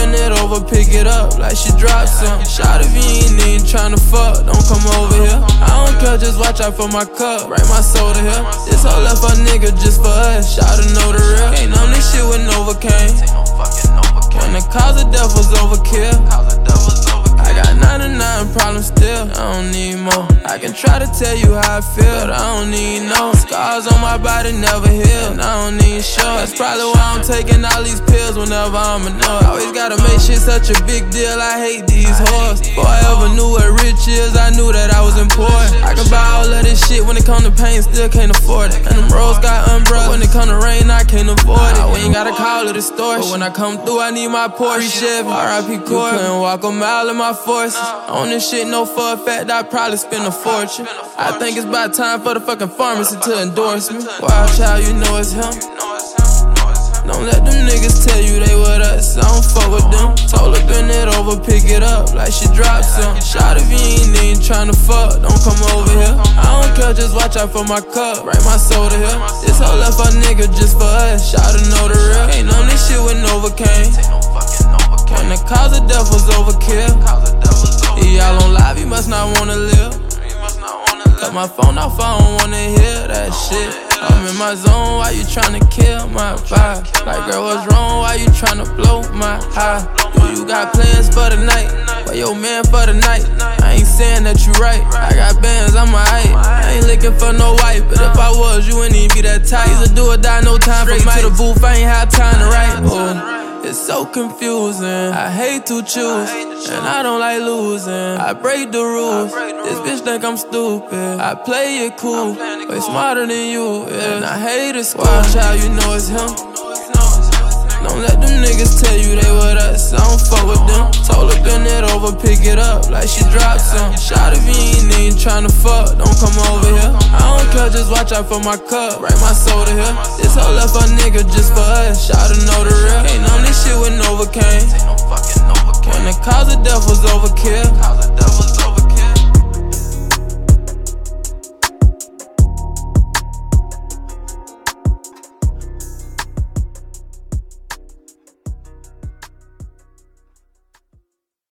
bend it over, pick it up like she dropped some. Shot if you ain't tryna fuck, don't come over here. I don't care, just watch out for my cup, bring my soda here. This whole left a nigga just for us, shotta know the real. Can't numb this shit with Novocaine. When the cause of death was overkill, I got 99 problems still, I don't need more. I can try to tell you how I feel, but I don't need no scars on my body, never heal, and I don't need show. That's probably why I'm taking all these pills whenever I'm annoyed. Always gotta make shit such a big deal, I hate these whores. Before I ever knew what rich is, I knew that I was important. I can buy all of this shit, when it come to pain, still can't afford it. And them roads got umbrellas, when it come to rain, I can't avoid it. We ain't gotta call it extortion, but when I come through, I need my Porsche. Chevy, R.I.P. Corey, couldn't walk a mile in my forces. On this shit, no for a fact, I'd probably spend a fortune. I think it's about time for the fucking pharmacy to endorse me. Wild child, you know it's him. Don't let them niggas tell you they with us, I don't fuck with them. Told her bend it over, pick it up like she dropped some. Shot if you ain't tryna fuck, don't come over here. I don't care, just watch out for my cup, bring my soda here. This whole left a nigga just for us, shotta know the real. Ain't numb this shit with Novocaine. When the cause of death was overkill, y'all on live, you must not wanna live. Cut my phone off, I don't wanna hear that shit. I'm in my zone, why you tryna kill my vibe? Like girl, what's wrong, why you tryna blow my high? Do you got plans for the night? But yo man for the night, I ain't saying that you right. I got bands, I'm alright. I ain't looking for no wife, but if I was, you wouldn't even be that tight. He's a do or die, no time for me to the booth, I ain't have time to write. Oh. It's so confusing, I hate to choose, and I don't like losing. I break the rules, this bitch think I'm stupid. I play it cool, way smarter than you, yeah. And I hate it, wild child, you know it's him. Don't let them niggas tell you they with us, I don't fuck with them. Told her bend it over, pick it up like she dropped some. Shot if you ain't tryna fuck, don't come over here. I don't care, just watch out for my cup, bring my soda here. This whole left a nigga just for us, shotta know the real. Ain't numb this shit with